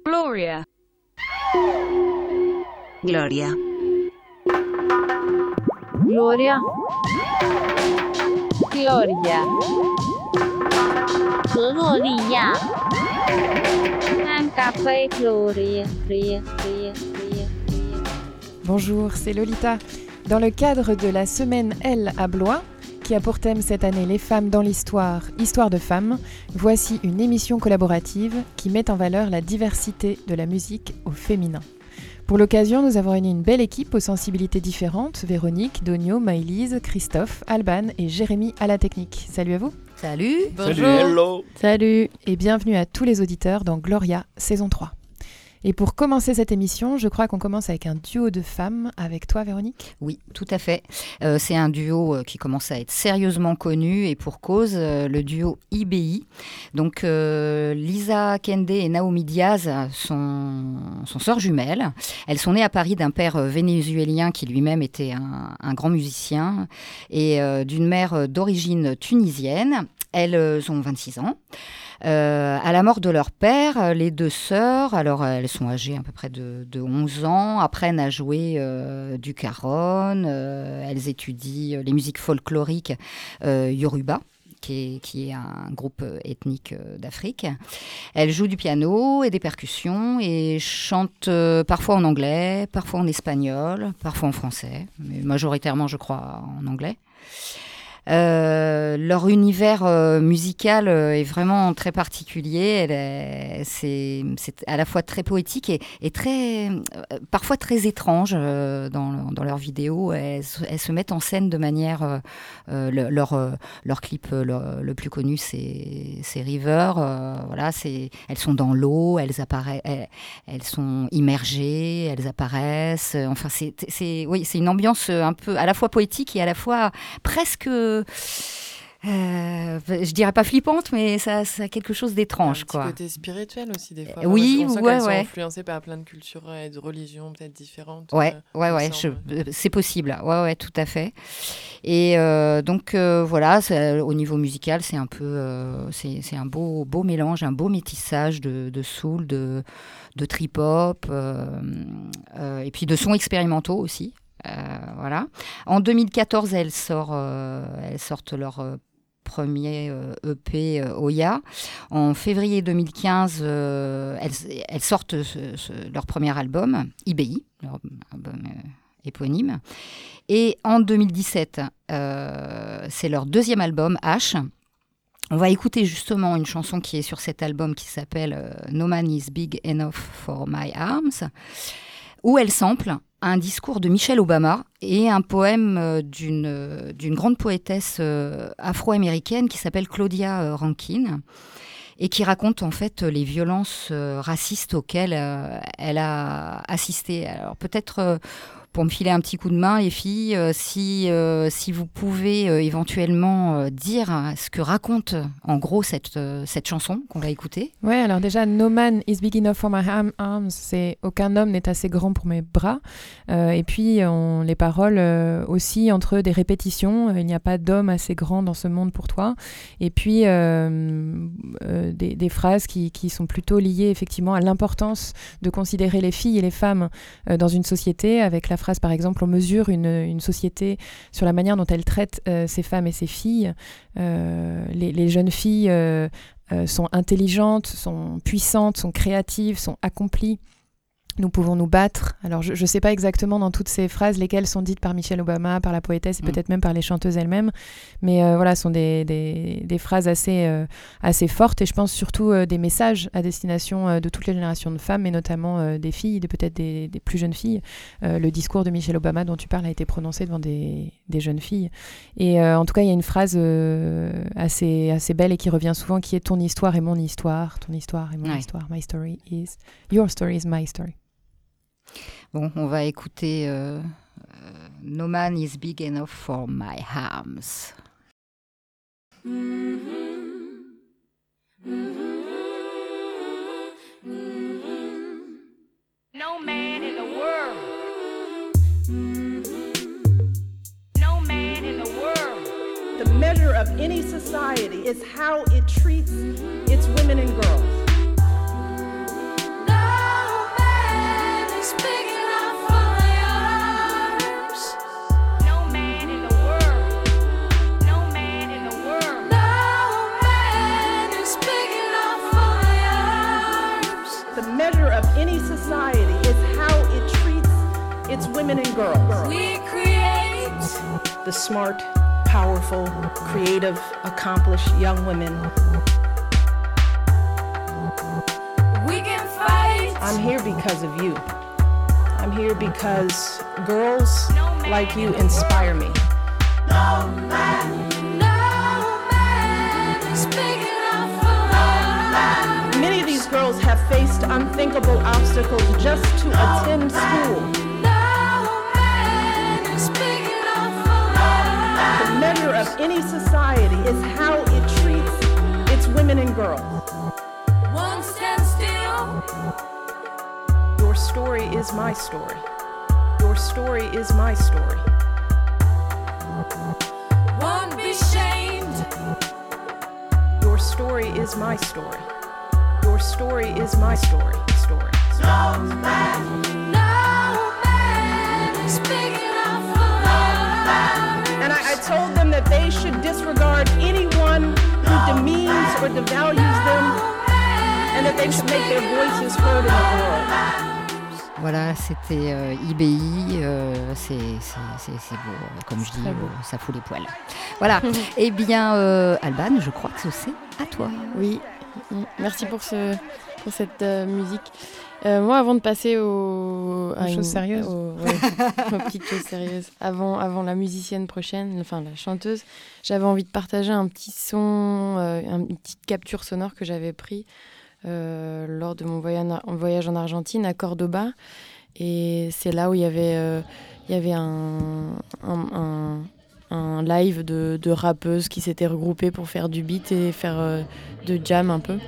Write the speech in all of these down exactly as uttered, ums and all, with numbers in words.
Gloria. Gloria. Gloria. Gloria. 格洛丽亚 Un café Gloria. Gloria. Gloria. Gloria. Bonjour, c'est Lolita. Dans le cadre de la semaine L à Blois, qui a pour thème cette année les femmes dans l'histoire, histoire de femmes, voici une émission collaborative qui met en valeur la diversité de la musique au féminin. Pour l'occasion, nous avons réuni une belle équipe aux sensibilités différentes, Véronique, Donio, Maëlys, Christophe, Alban et Jérémy à la technique. Salut à vous. Salut. Bonjour. Salut, hello. Salut. Et bienvenue à tous les auditeurs dans Gloria, saison trois. Et pour commencer cette émission, je crois qu'on commence avec un duo de femmes, avec toi Véronique. Oui, tout à fait. Euh, c'est un duo qui commence à être sérieusement connu et pour cause, euh, le duo I B I. Donc euh, Lisa Kende et Naomi Diaz sont, sont sœurs jumelles. Elles sont nées à Paris d'un père vénézuélien qui lui-même était un, un grand musicien et euh, d'une mère d'origine tunisienne. Elles ont vingt-six ans. Euh, à la mort de leur père, les deux sœurs, alors elles sont âgées à peu près de, de onze ans, apprennent à jouer euh, du caron, euh, elles étudient les musiques folkloriques euh, Yoruba, qui est, qui est un groupe ethnique euh, d'Afrique. Elles jouent du piano et des percussions et chantent euh, parfois en anglais, parfois en espagnol, parfois en français, mais majoritairement je crois en anglais. Euh, leur univers euh, musical euh, est vraiment très particulier. Elle est, c'est, c'est à la fois très poétique et, et très, euh, parfois très étrange euh, dans, dans leurs vidéos. Elles, elles se mettent en scène de manière... Euh, euh, le, leur, euh, leur clip euh, le, le plus connu, c'est, c'est River. Euh, voilà, c'est, elles sont dans l'eau, elles, apparaissent, elles, elles sont immergées, elles apparaissent. Enfin, c'est, c'est, oui, c'est une ambiance un peu à la fois poétique et à la fois presque... Euh, je dirais pas flippante, mais ça, ça a quelque chose d'étrange. Un petit quoi. côté spirituel aussi, des fois. Oui, on sent ouais, qu'elles ouais. sont influencées par plein de cultures et de religions peut-être différentes. Ouais, euh, ouais, ouais, je, c'est possible. Ouais, ouais, tout à fait. Et euh, donc, euh, voilà, au niveau musical, c'est un peu... Euh, c'est, c'est un beau, beau mélange, un beau métissage de, de soul, de, de trip-hop, euh, euh, et puis de sons expérimentaux aussi. Euh, voilà. En deux mille quatorze, elles, sort, euh, elles sortent leur euh, premier euh, E P euh, Oya. En février deux mille quinze, euh, elles, elles sortent ce, ce, leur premier album, I B I, leur album euh, éponyme. Et en deux mille dix-sept, euh, c'est leur deuxième album, H. On va écouter justement une chanson qui est sur cet album qui s'appelle euh, No Man is Big Enough for My Arms, où elle sample un discours de Michelle Obama et un poème d'une, d'une grande poétesse afro-américaine qui s'appelle Claudia Rankine et qui raconte en fait les violences racistes auxquelles elle a assisté. Alors peut-être... Pour me filer un petit coup de main, les filles, euh, si, euh, si vous pouvez euh, éventuellement euh, dire ce que raconte en gros cette, euh, cette chanson qu'on va écouter. Ouais, alors déjà, No man is big enough for my arms, c'est aucun homme n'est assez grand pour mes bras. Euh, et puis, on, les paroles euh, aussi entre des répétitions, euh, il n'y a pas d'homme assez grand dans ce monde pour toi. Et puis, euh, euh, des, des phrases qui, qui sont plutôt liées effectivement à l'importance de considérer les filles et les femmes euh, dans une société, avec la phrase par exemple, on mesure une, une société sur la manière dont elle traite euh, ses femmes et ses filles. Euh, les, les jeunes filles euh, euh, sont intelligentes, sont puissantes, sont créatives, sont accomplies. Nous pouvons nous battre. Alors, je ne sais pas exactement dans toutes ces phrases lesquelles sont dites par Michelle Obama, par la poétesse et mmh. peut-être même par les chanteuses elles-mêmes. Mais euh, voilà, ce sont des, des, des phrases assez, euh, assez fortes et je pense surtout euh, des messages à destination euh, de toutes les générations de femmes et notamment euh, des filles, de peut-être des, des plus jeunes filles. Euh, le discours de Michelle Obama dont tu parles a été prononcé devant des, des jeunes filles. Et euh, en tout cas, il y a une phrase euh, assez, assez belle et qui revient souvent qui est « Ton histoire est mon histoire, ton histoire est mon ouais. histoire, my story is, your story is my story ». Bon, on va écouter euh, euh, No Man is Big Enough for My Arms. Mm-hmm. Mm-hmm. Mm-hmm. No man in the world. Mm-hmm. No man in the world. The measure of any society is how it treats its women and girls. No. any society is how it treats its women and girls. We create The smart, powerful, creative, accomplished young women. We can fight I'm here because of you. I'm here because girls like you inspire me. No man is big enough for us. Many of these girls have faced unthinkable obstacles just to attend school. No man is big enough for us. The measure of any society is how it treats its women and girls. One stand still. Your story is my story. Your story is my story. Won't be shamed. Your story is my story. Your story is my story. Story. No man is big enough for us. And I, I told them that they should disregard anyone who demeans or devalues them, and that they should make their voices heard in the world. Voilà, c'était euh, I B I, euh, c'est, c'est, c'est, c'est beau, comme je dis, euh, ça fout les poils. Voilà, eh bien, euh, Alban, je crois que c'est à toi. Oui, merci pour, ce, pour cette euh, musique. Euh, moi, avant de passer aux, Aux choses sérieuses. aux, ouais, aux petites choses sérieuses, avant, avant la musicienne prochaine, enfin la chanteuse, j'avais envie de partager un petit son, euh, une petite capture sonore que j'avais pris euh, lors de mon voyage, voyage en Argentine, à Cordoba. Et c'est là où il y avait, euh, il y avait un, un, un, un live de, de rappeuses qui s'étaient regroupées pour faire du beat et faire euh, de jam un peu.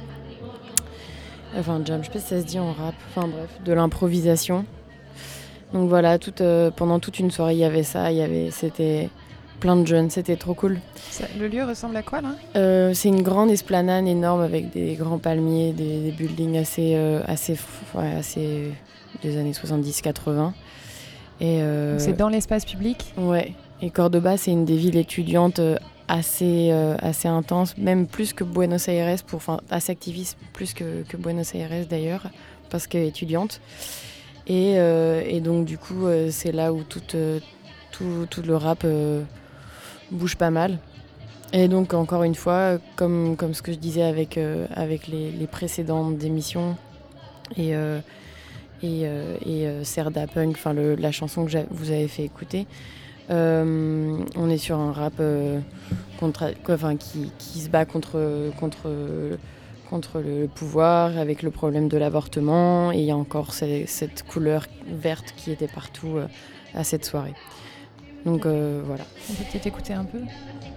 Enfin, jam, je sais pas si ça se dit en rap. Enfin bref, de l'improvisation. Donc voilà, toute, euh, pendant toute une soirée, il y avait ça. Il y avait, c'était plein de jeunes, c'était trop cool. Ça, le lieu ressemble à quoi là ? Euh, c'est une grande esplanade énorme avec des grands palmiers, des, des buildings assez, euh, assez, ouais, assez des années soixante-dix quatre-vingts. Et euh, Donc c'est dans l'espace public ? ouais. Et Cordoba, c'est une des villes étudiantes euh, assez, euh, assez intense, même plus que Buenos Aires, pour, enfin assez activiste, plus que, que Buenos Aires d'ailleurs, parce qu'elle est étudiante. Et, euh, et donc du coup, euh, c'est là où tout, euh, tout, tout le rap euh, bouge pas mal. Et donc encore une fois, comme, comme ce que je disais avec, euh, avec les, les précédentes émissions, et, euh, et, euh, et euh, Serda Punk, enfin la chanson que vous avez fait écouter, Euh, on est sur un rap euh, contre, enfin, qui, qui se bat contre, contre, contre le pouvoir, avec le problème de l'avortement. Et il y a encore ces, cette couleur verte qui était partout euh, à cette soirée. Donc euh, voilà. On peut peut-être écouter un peu ?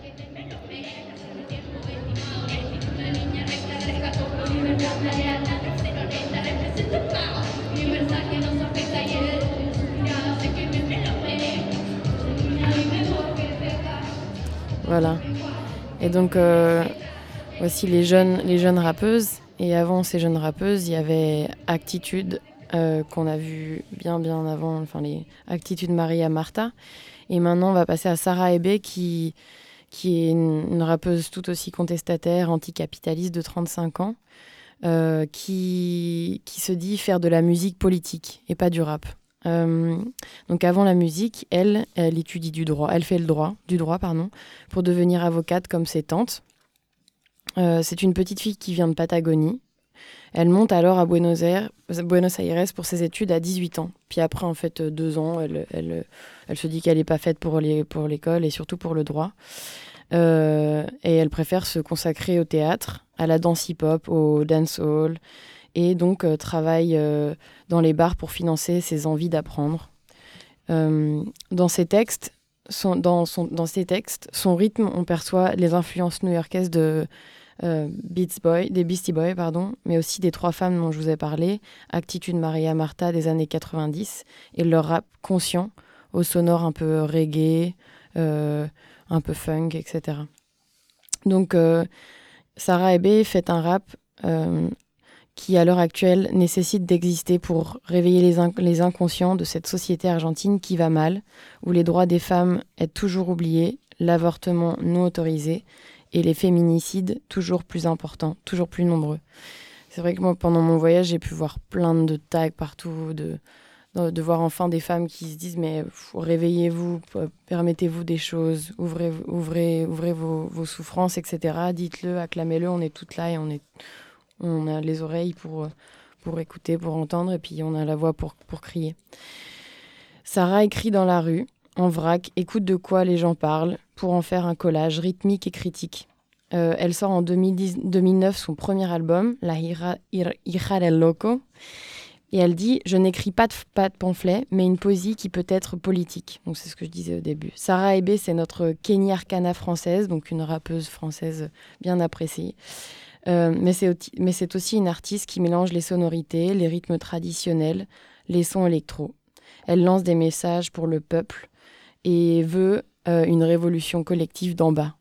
Voilà. Et donc, euh, voici les jeunes, les jeunes rappeuses. Et avant ces jeunes rappeuses, il y avait Actitude, euh, qu'on a vu bien, bien avant, enfin les Actitude Maria Marta. Et maintenant, on va passer à Sarah Ebe, qui, qui est une, une rappeuse tout aussi contestataire, anticapitaliste de trente-cinq ans, euh, qui, qui se dit faire de la musique politique et pas du rap. Euh, donc avant la musique, elle, elle étudie du droit, elle fait le droit, du droit pardon, pour devenir avocate comme ses tantes. Euh, c'est une petite fille qui vient de Patagonie. Elle monte alors à Buenos Aires, Buenos Aires pour ses études à dix-huit ans. Puis après, en fait, deux ans, elle, elle, elle se dit qu'elle n'est pas faite pour, les, pour l'école et surtout pour le droit. Euh, et elle préfère se consacrer au théâtre, à la danse hip-hop, au dancehall, et donc euh, travaille euh, dans les bars pour financer ses envies d'apprendre. Euh, dans ses textes, son, dans, son, dans ses textes, son rythme, on perçoit les influences new-yorkaises de euh, Beats Boy, des Beastie Boys, pardon, mais aussi des trois femmes dont je vous ai parlé, Actitude Maria Marta des années quatre-vingt-dix, et leur rap conscient, au sonore un peu reggae, euh, un peu funk, et cetera. Donc, euh, Sarah Ebe fait un rap euh, qui, à l'heure actuelle, nécessite d'exister pour réveiller les, inc- les inconscients de cette société argentine qui va mal, où les droits des femmes est toujours oubliés, l'avortement non autorisé et les féminicides toujours plus importants, toujours plus nombreux. c'est vrai que moi, pendant mon voyage, j'ai pu voir plein de tags partout, de, de, de voir enfin des femmes qui se disent « mais réveillez-vous, permettez-vous des choses, ouvrez, ouvrez, ouvrez vos, vos souffrances, et cetera. Dites-le, acclamez-le, on est toutes là et on, est, on a les oreilles pour, pour écouter, pour entendre, et puis on a la voix pour, pour crier. » Sarah écrit dans la rue, en vrac, écoute de quoi les gens parlent, pour en faire un collage rythmique et critique. Euh, elle sort en deux mille dix, deux mille neuf son premier album, La Hija, Hija del Loco, et elle dit « Je n'écris pas de, pas de pamphlet, mais une poésie qui peut être politique. » Donc c'est ce que je disais au début. Sarah Aibé, c'est notre Kenny Arcana française, donc une rappeuse française bien appréciée. Euh, mais, c'est aussi, mais c'est aussi une artiste qui mélange les sonorités, les rythmes traditionnels, les sons électro. Elle lance des messages pour le peuple et veut euh, une révolution collective d'en bas.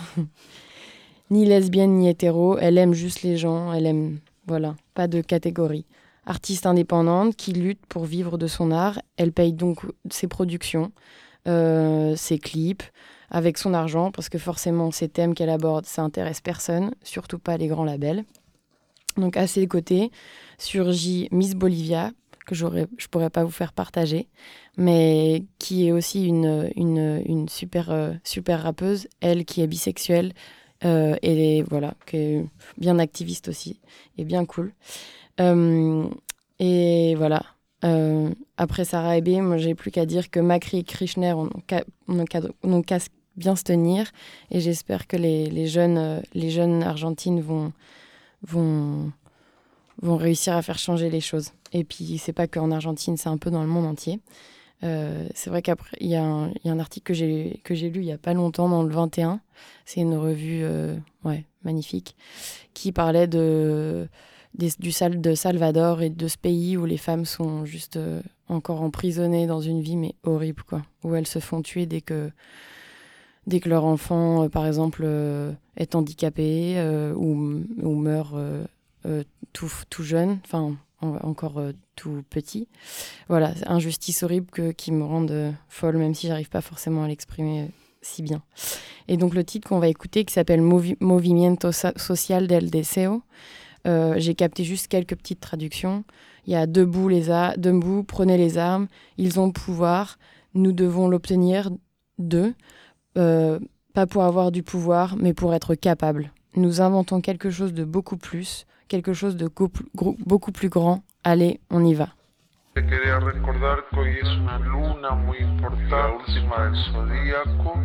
Ni lesbienne ni hétéro, elle aime juste les gens, elle aime, voilà, pas de catégorie. Artiste indépendante qui lutte pour vivre de son art, elle paye donc ses productions, euh, ses clips, avec son argent, parce que forcément, ces thèmes qu'elle aborde, ça intéresse personne, surtout pas les grands labels. Donc à ses côtés surgit Miss Bolivia, que j'aurais, je pourrais pas vous faire partager, mais qui est aussi une, une, une super, euh, super rappeuse, elle qui est bisexuelle, euh, et voilà, qui est bien activiste aussi, et bien cool. Euh, et voilà. Euh, après Sarah Aibé, moi j'ai plus qu'à dire que Macri et Kirchner ont qu'à, ont qu'à, ont qu'à bien se tenir, et j'espère que les, les, jeunes, euh, les jeunes Argentines vont, vont, vont réussir à faire changer les choses. Et puis c'est pas qu'en Argentine, c'est un peu dans le monde entier. Euh, c'est vrai qu'après, il y, y a un article que j'ai, que j'ai lu il y a pas longtemps dans le vingt et un, c'est une revue euh, ouais, magnifique, qui parlait de, des, du Sal, de Salvador et de ce pays où les femmes sont juste euh, encore emprisonnées dans une vie mais horrible, quoi, où elles se font tuer dès que, dès que leur enfant, euh, par exemple, euh, est handicapé euh, ou, ou meurt euh, euh, tout, tout jeune, enfin encore euh, tout petit. Voilà, c'est injustice horrible que, qui me rendent euh, folle, même si j'arrive pas forcément à l'exprimer euh, si bien. Et donc le titre qu'on va écouter, qui s'appelle Movi- Movimiento Social del Deseo, euh, j'ai capté juste quelques petites traductions. Il y a debout, les a- debout, prenez les armes, ils ont le pouvoir, nous devons l'obtenir d'eux, euh, pas pour avoir du pouvoir, mais pour être capables. Nous inventons quelque chose de beaucoup plus, quelque chose de go- gro- beaucoup plus grand. Allez, on y va. Te quería recordar que hoy es una luna muy importante, la última del zodíaco,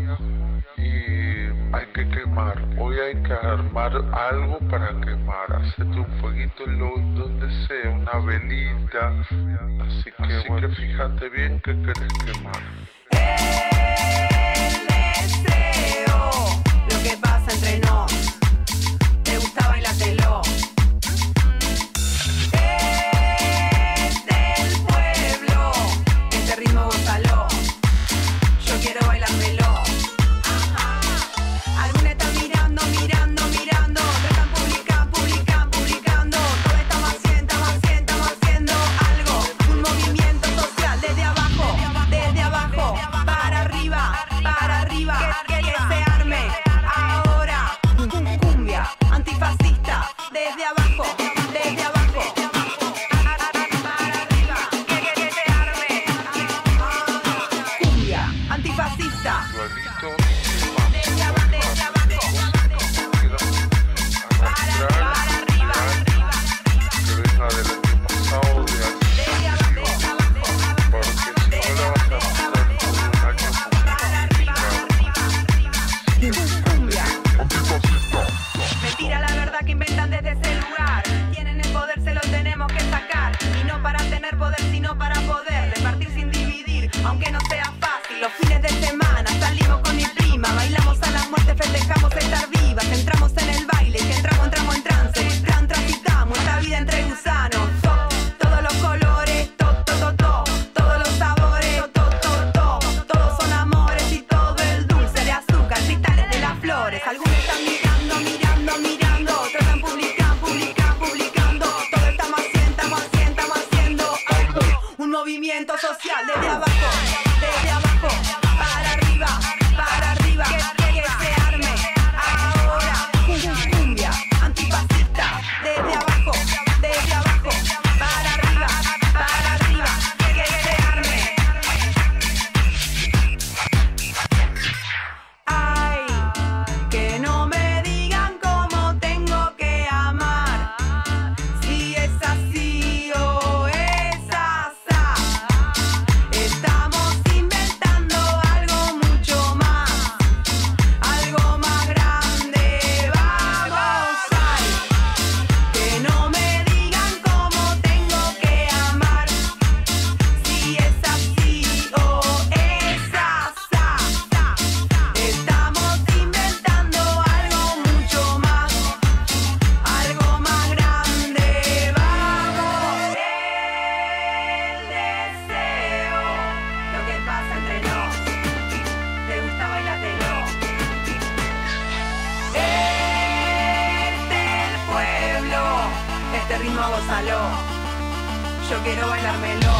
y hay que quemar. Hoy hay que armar algo para quemar. Hacete un fueguito en lo, donde sea, una velita. Así que, Así bueno, que fíjate bien que querés quemar. El deseo, lo que pasa entre nos. Te gusta bailártelo. Es del pueblo, este ritmo gózalo. Yo quiero bailármelo. Ajá. Algunos están mirando, mirando, mirando. Otros están publicando, publicando, publicando. Todos estamos haciendo, estamos haciendo, estamos haciendo algo. Un movimiento social desde abajo, desde abajo, para arriba, para arriba. Que, que, que se arme ahora. Cumbia antifascista desde abajo, desde abajo. Para arriba, que, que, que se arme. Cumbia antifascista. Igualito, Desde abajo, desde abajo. Para arriba, para arriba. que venga del año pasado, de año Desde abajo, desde abajo. porque si no la vas a pasar por un año complicado. Cumbia. Mentira la verdad que inventan desde ese lugar. Tienen el poder, se lo tenemos que sacar. Y no para tener poder, sino para poder repartir sin dividir, aunque no sea fácil. Los fines de semana salimos con mi prima, bailamos a la muerte, festejamos estar vivas. Entramos en el baile, que entramos, entramos en trance. Tran, transitamos esta vida entre gusanos. To- todos los colores, to, to, to, to, todos los sabores, to, to, to, to, todos son amores y todo el dulce de azúcar, cristales de las flores. Algunos están mirando, mirando, mirando, otros están publicando, publicando, publicando. Todos estamos haciendo, estamos haciendo, estamos haciendo algo. Un movimiento social desde abajo, desde abajo, para arriba, para arriba. Que, que se arme ahora. Cumbia antifascista desde abajo. ritmo gózalo. Yo quiero bailármelo.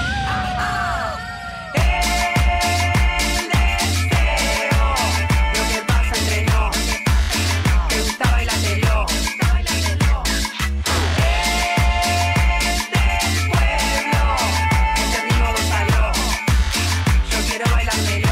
El deseo, lo que pasa entre nos. Te gusta bailártelo. Es del pueblo, este ritmo gózalo. Yo quiero bailármelo.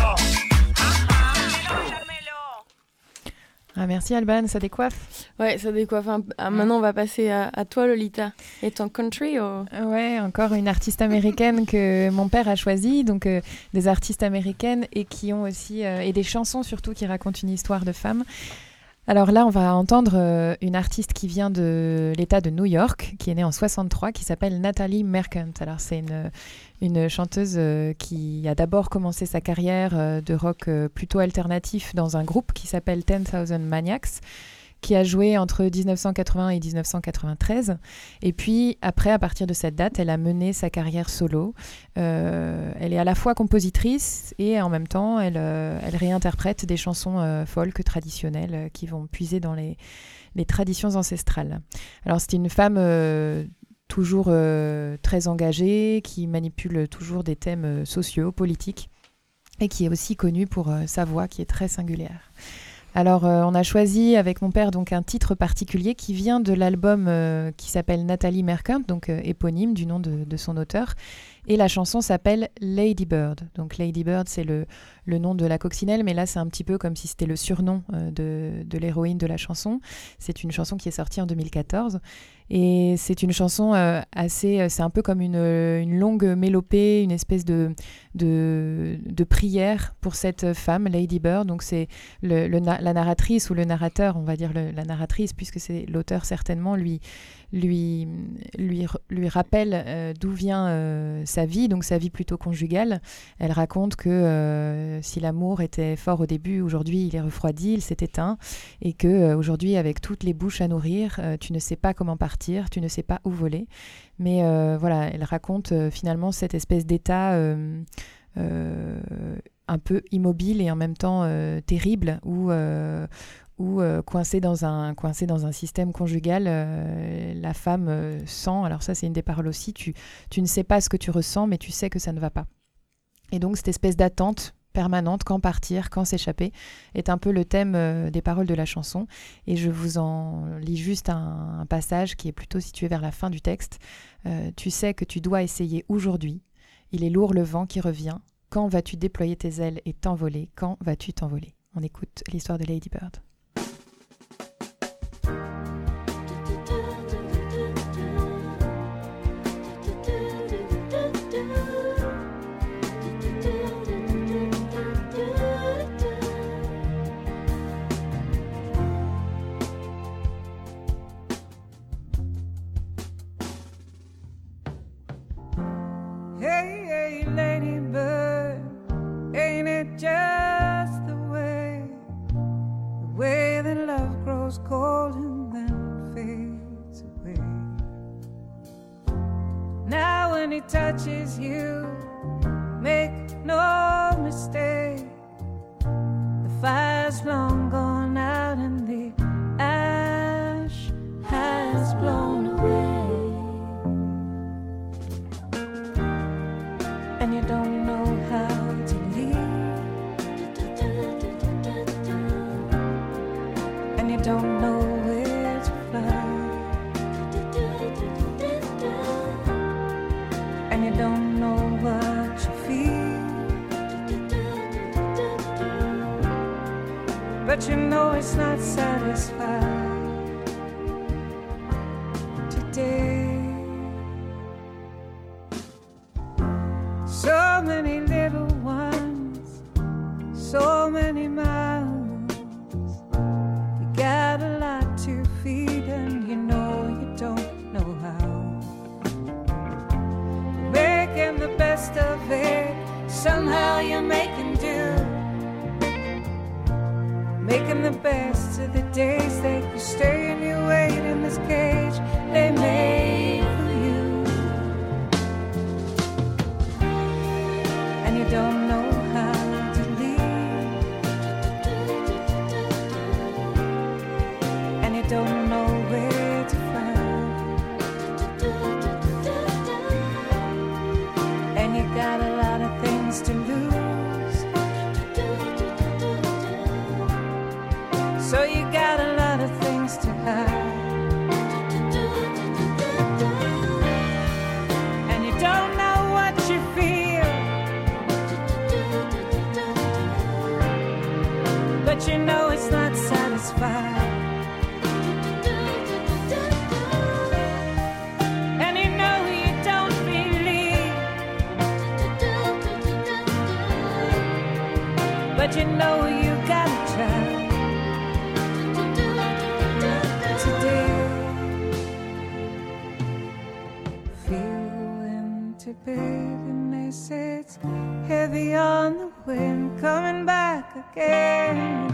Ah, merci Alban, ça décoiffe. Ouais, ça décoiffe. Un... Ah, maintenant, on va passer à, à toi, Lolita. Et ton country ou... Ouais, encore une artiste américaine que mon père a choisie, donc euh, des artistes américaines et qui ont aussi euh, et des chansons surtout qui racontent une histoire de femme. Alors là, on va entendre euh, une artiste qui vient de l'État de New York, qui est née en soixante-trois, qui s'appelle Natalie Merchant. Alors c'est une, une chanteuse euh, qui a d'abord commencé sa carrière euh, de rock euh, plutôt alternatif dans un groupe qui s'appelle ten thousand Maniacs, qui a joué entre dix-neuf cent quatre-vingts et dix-neuf cent quatre-vingt-treize. Et puis après, à partir de cette date, elle a mené sa carrière solo. Euh, elle est à la fois compositrice et en même temps, elle, euh, elle réinterprète des chansons euh, folk traditionnelles euh, qui vont puiser dans les, les traditions ancestrales. Alors c'est une femme euh, toujours euh, très engagée, qui manipule toujours des thèmes euh, sociaux, politiques, et qui est aussi connue pour euh, sa voix qui est très singulière. Alors, euh, on a choisi avec mon père donc un titre particulier qui vient de l'album euh, qui s'appelle Natalie Merchant, donc euh, éponyme du nom de, de son auteur. Et la chanson s'appelle Lady Bird. Donc Lady Bird, c'est le, le nom de la coccinelle, mais là, c'est un petit peu comme si c'était le surnom euh, de, de l'héroïne de la chanson. C'est une chanson qui est sortie en deux mille quatorze. Et c'est une chanson euh, assez... C'est un peu comme une, une longue mélopée, une espèce de, de, de prière pour cette femme, Lady Bird. Donc c'est le, le, la narratrice ou le narrateur, on va dire le, la narratrice, puisque c'est l'auteur certainement, lui, lui, lui, lui rappelle euh, d'où vient euh, sa vie, donc sa vie plutôt conjugale. Elle raconte que euh, si l'amour était fort au début, aujourd'hui il est refroidi, il s'est éteint, et que euh, aujourd'hui avec toutes les bouches à nourrir, euh, tu ne sais pas comment partir, tu ne sais pas où voler. Mais euh, voilà, elle raconte euh, finalement cette espèce d'état euh, euh, un peu immobile et en même temps euh, terrible, où euh, ou euh, coincée dans un coincée dans un système conjugal, euh, la femme euh, sent, alors ça c'est une des paroles aussi, tu, tu ne sais pas ce que tu ressens, mais tu sais que ça ne va pas. Et donc cette espèce d'attente permanente, quand partir, quand s'échapper, est un peu le thème euh, des paroles de la chanson. Et je vous en lis juste un, un passage qui est plutôt situé vers la fin du texte. Euh, tu sais que tu dois essayer aujourd'hui, il est lourd le vent qui revient, quand vas-tu déployer tes ailes et t'envoler, quand vas-tu t'envoler? On écoute l'histoire de Lady Bird. Hey, hey, Lady Bird, ain't it just the way, the way that love grows cold and then fades away? Now when he touches you, make no mistake, the fire's long gone out and the ash has blown away. And you don't know how to leave, and you don't know where to fly, and you don't know what you feel, but you know it's not satisfied today. So many little ones, so many miles. You got a lot to feed and you know you don't know how. Making the best of it, somehow you're making do. Making the best of the days that you stay and you wait in this cage they made for you. And you don't know how to leave, and you don't know where to find, but you know you gotta try today. Feel the winter, baby, and they say it's heavy on the wind, coming back again.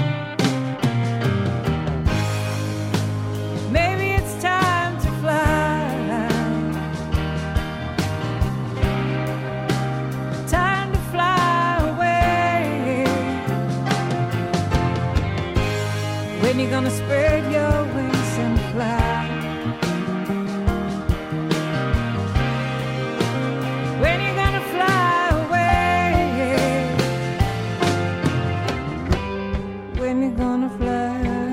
Maybe it's time to fly, time to fly away. When you gonna spread your wings and fly? When you gonna fly away? When you gonna fly?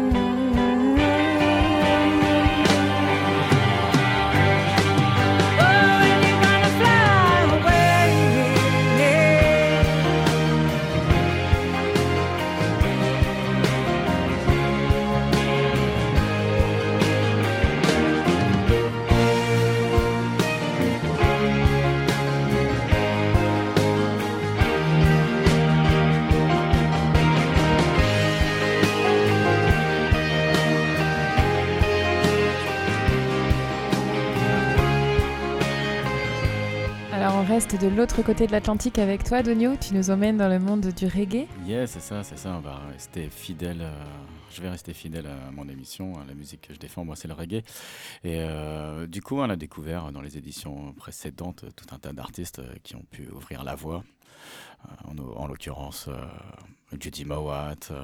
De l'autre côté de l'Atlantique avec toi, Donio, tu nous emmènes dans le monde du reggae. Yeah, c'est ça, c'est ça. On va rester fidèle. Euh, je vais rester fidèle à mon émission, à la musique que je défends. Moi, c'est le reggae. Et euh, du coup, on a découvert dans les éditions précédentes tout un tas d'artistes qui ont pu ouvrir la voie. Euh, en, en l'occurrence, euh, Judy Mowat. Euh,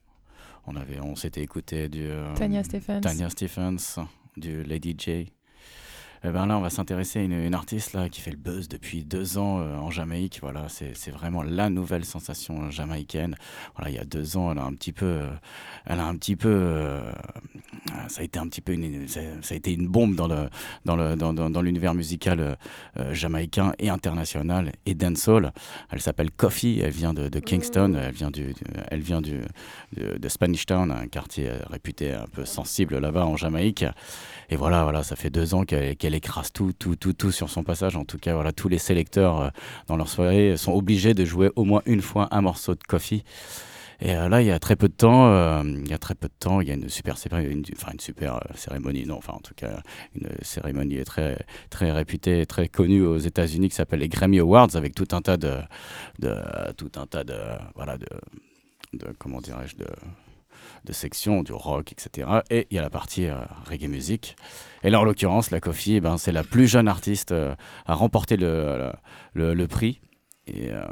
on avait, on s'était écouté du euh, Tanya Stephens. Tanya Stephens, du Lady J. Eh ben là, on va s'intéresser à une, une artiste là, qui fait le buzz depuis deux ans euh, en Jamaïque. Voilà, c'est, c'est vraiment la nouvelle sensation jamaïcaine. Voilà, il y a deux ans, elle a un petit peu, euh, elle a un petit peu, euh, ça a été un petit peu une, ça, ça a été une bombe dans le, dans le, dans, dans, dans l'univers musical euh, jamaïcain et international et dancehall. Elle s'appelle Koffee. Elle vient de, de Kingston. Elle vient du, du elle vient du, de, de Spanish Town, un quartier réputé un peu sensible là-bas en Jamaïque. Et voilà, voilà, ça fait deux ans qu'elle, qu'elle écrase tout, tout, tout, tout sur son passage. En tout cas, voilà, tous les sélecteurs euh, dans leur soirée sont obligés de jouer au moins une fois un morceau de Koffee. Et euh, là, il y a très peu de temps, euh, il y a très peu de temps, il y a une super, une, enfin une super euh, cérémonie, non, enfin en tout cas une cérémonie très, très réputée, très connue aux États-Unis qui s'appelle les Grammy Awards, avec tout un tas de, de tout un tas de, voilà, de, de comment dirais-je, de de sections, du rock, et cetera. Et il y a la partie euh, reggae music. Et là, en l'occurrence, la Koffee, eh ben, c'est la plus jeune artiste euh, à remporter le, le, le prix. Et, euh,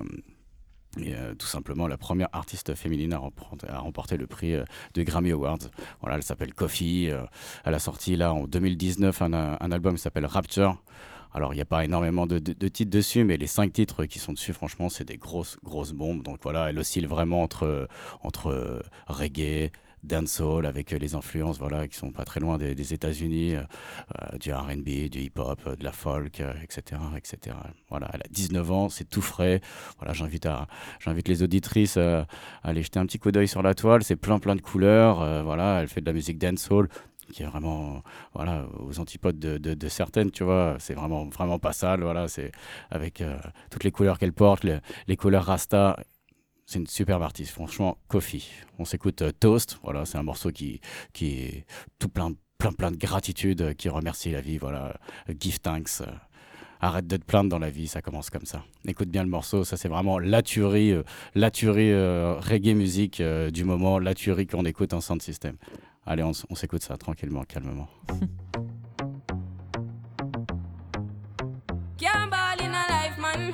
et euh, tout simplement, la première artiste féminine à remporter, à remporter le prix euh, de Grammy Awards. Voilà, elle s'appelle Koffee. Euh, elle a sorti là en deux mille dix-neuf un, un album qui s'appelle Rapture. Alors, il n'y a pas énormément de, de, de titres dessus, mais les cinq titres qui sont dessus, franchement, c'est des grosses, grosses bombes. Donc voilà, elle oscille vraiment entre, entre reggae, dancehall, avec les influences voilà, qui sont pas très loin des, des États-Unis, euh, du R and B, du hip-hop, de la folk, euh, et cetera, et cetera. Voilà, elle a dix-neuf ans, c'est tout frais. Voilà, j'invite, à, j'invite les auditrices euh, à aller jeter un petit coup d'œil sur la toile. C'est plein, plein de couleurs. Euh, voilà, elle fait de la musique dancehall, qui est vraiment voilà aux antipodes de, de, de certaines, tu vois, c'est vraiment vraiment pas sale, voilà, c'est avec euh, toutes les couleurs qu'elle porte, les, les couleurs rasta, c'est une superbe artiste, franchement. Koffee. On s'écoute euh, Toast, voilà, c'est un morceau qui qui est tout plein plein plein de gratitude, euh, qui remercie la vie, voilà, euh, give thanks. Euh, Arrête de te plaindre dans la vie, ça commence comme ça. Écoute bien le morceau, ça c'est vraiment la tuerie, euh, la tuerie euh, reggae musique euh, du moment, la tuerie qu'on écoute en sound system. Allez, on, on s'écoute ça tranquillement, calmement. Can't ball in a life, man.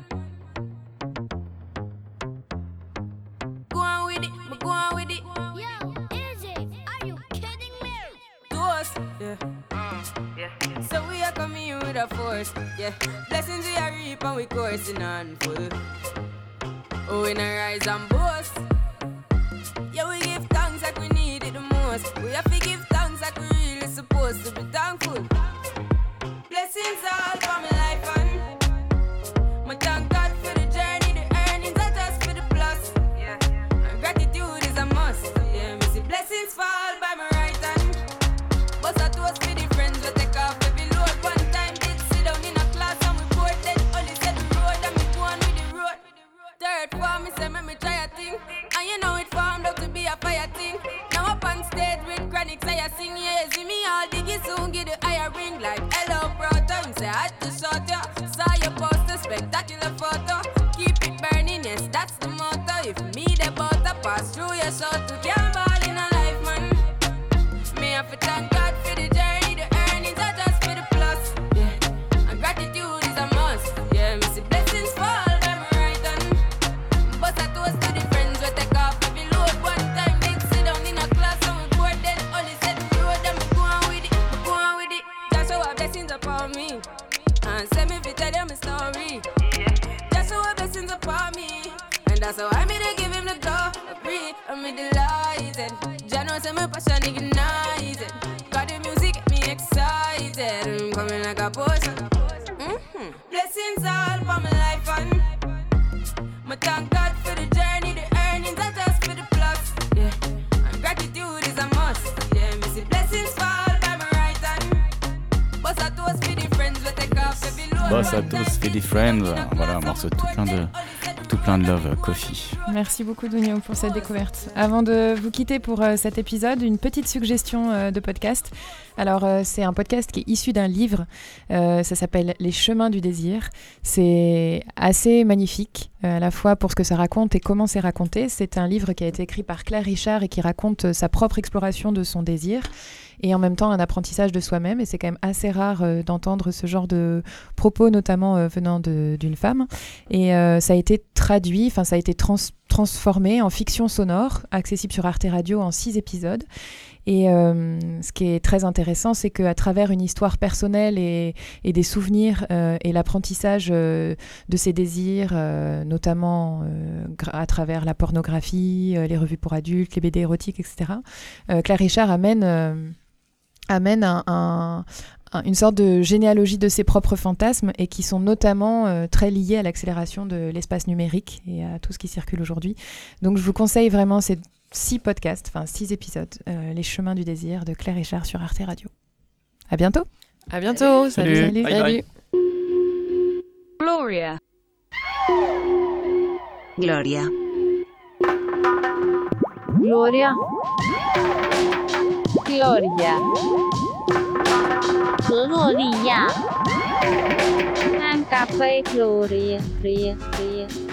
Go on with it, but go on with it. Yo, Izzy, are you kidding me? To us, yeah. Yeah. So we are coming here with a force, yeah. Blessings we are reap and we coursing on full. Oh, we not rise and boast. Yeah, we give thanks like we need it the most. We have to give thanks like we really supposed to be thankful. Blessings all for my life and my thank God for the journey. The earnings are just for the plus. Yeah, and gratitude is a must. Yeah, me see blessings fall by my right hand. Bust a toast for the friends we take off every load. One time did sit down in a class and we poured then only said the road and me go on with the road. Third form me say me me try a say I had to sort ya. Saw your poster, spectacular photo. Keep it burning, yes, that's the motto. If me the butter pass through your soul, to can't ball in a life, man. Me have to thank God for the journey, the earnings are just for the plus. Yeah, and gratitude is a must. Yeah, me see blessings fall by my right hand. But I toast to the friends we take off every load. One time they sit down in a class and we bored then only said the road and me go on with it, go on with it. Just show our blessings upon me and send me if you tell them a story. Just show our blessings upon me and that's how I made to give him the glory. I'm delighted. Jah knows I'm a passion ignited. Got the music get me excited. I'm coming like a potion. Mm-hmm. Blessings all for my life and my thank God for the journey, the earnings are just for the plus. Yeah, and gratitude is a must. Yeah, me see blessings fall by my right hand. Boss à tous for the friends we take off every load. Boss à tous, Feedy Friends. Voilà, un morceau tout plein de, tout plein de love, Kofi. Merci beaucoup Dunio pour cette découverte. Avant de vous quitter pour euh, cet épisode, une petite suggestion euh, de podcast. Alors euh, c'est un podcast qui est issu d'un livre, euh, ça s'appelle Les chemins du désir. C'est assez magnifique, euh, à la fois pour ce que ça raconte et comment c'est raconté. C'est un livre qui a été écrit par Claire Richard et qui raconte euh, sa propre exploration de son désir et en même temps un apprentissage de soi-même, et c'est quand même assez rare euh, d'entendre ce genre de propos, notamment euh, venant de, d'une femme. Et euh, ça a été traduit, enfin ça a été trans- transformé en fiction sonore, accessible sur Arte Radio en six épisodes. Et euh, ce qui est très intéressant, c'est qu'à travers une histoire personnelle et, et des souvenirs euh, et l'apprentissage euh, de ses désirs, euh, notamment euh, gra- à travers la pornographie, euh, les revues pour adultes, les B D érotiques, et cetera, euh, Claire Richard amène, euh, amène un, un, un, une sorte de généalogie de ses propres fantasmes et qui sont notamment euh, très liés à l'accélération de l'espace numérique et à tout ce qui circule aujourd'hui. Donc je vous conseille vraiment ces six podcasts, enfin six épisodes, euh, Les chemins du désir de Claire Richard sur Arte Radio. À bientôt. À bientôt. Salut. Salut. Bye, Salut. bye. Gloria. Gloria. Gloria. Gloria. 格洛丽亚。 ห้างกาเฟ่ Gloria Gloria Gloria